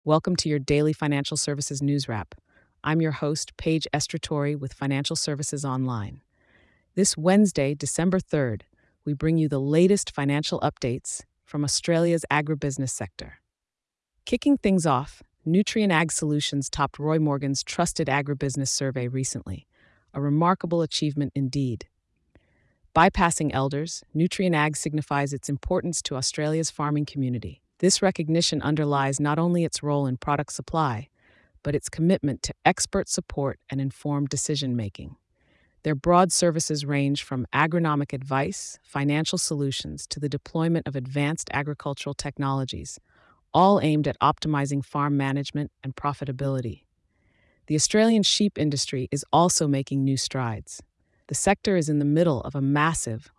Welcome to your daily financial services news wrap. I'm your host, Paige Estratori with Financial Services Online. This Wednesday, December 3rd, we bring you the latest financial updates from Australia's agribusiness sector. Kicking things off, Nutrien Ag Solutions topped Roy Morgan's Trusted Agribusiness Survey recently, a remarkable achievement indeed. Bypassing elders, Nutrien Ag signifies its importance to Australia's farming community. This recognition underlies not only its role in product supply, but its commitment to expert support and informed decision-making. Their broad services range from agronomic advice, financial solutions, to the deployment of advanced agricultural technologies, all aimed at optimizing farm management and profitability. The Australian sheep industry is also making new strides. The sector is in the middle of a massive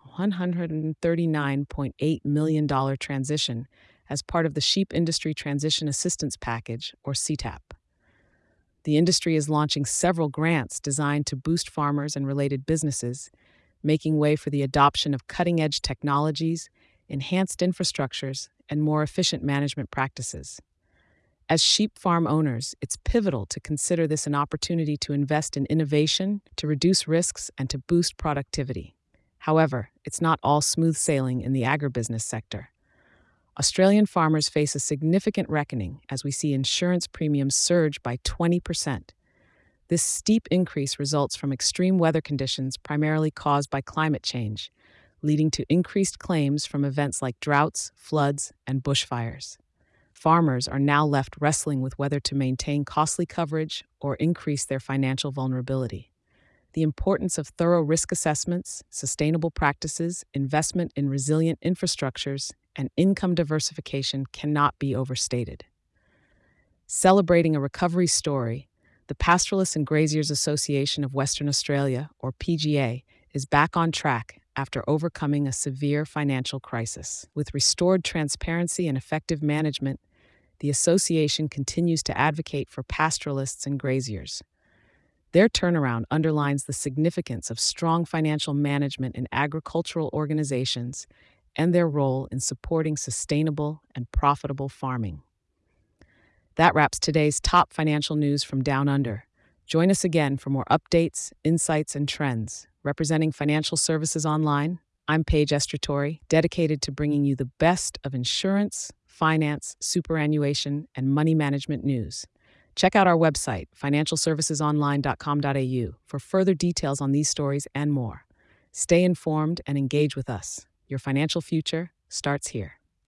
$139.8 million transition as part of the Sheep Industry Transition Assistance Package, or CTAP. The industry is launching several grants designed to boost farmers and related businesses, making way for the adoption of cutting-edge technologies, enhanced infrastructures, and more efficient management practices. As sheep farm owners, it's pivotal to consider this an opportunity to invest in innovation, to reduce risks, and to boost productivity. However, it's not all smooth sailing in the agribusiness sector. Australian farmers face a significant reckoning as we see insurance premiums surge by 20%. This steep increase results from extreme weather conditions primarily caused by climate change, leading to increased claims from events like droughts, floods, and bushfires. Farmers are now left wrestling with whether to maintain costly coverage or increase their financial vulnerability. The importance of thorough risk assessments, sustainable practices, investment in resilient infrastructures, and income diversification cannot be overstated. Celebrating a recovery story, the Pastoralists and Graziers Association of Western Australia, or PGA, is back on track after overcoming a severe financial crisis. With restored transparency and effective management, the association continues to advocate for pastoralists and graziers. Their turnaround underlines the significance of strong financial management in agricultural organizations and their role in supporting sustainable and profitable farming. That wraps today's top financial news from Down Under. Join us again for more updates, insights, and trends. Representing Financial Services Online, I'm Paige Estratori, dedicated to bringing you the best of insurance, finance, superannuation, and money management news. Check out our website, financialservicesonline.com.au, for further details on these stories and more. Stay informed and engage with us. Your financial future starts here.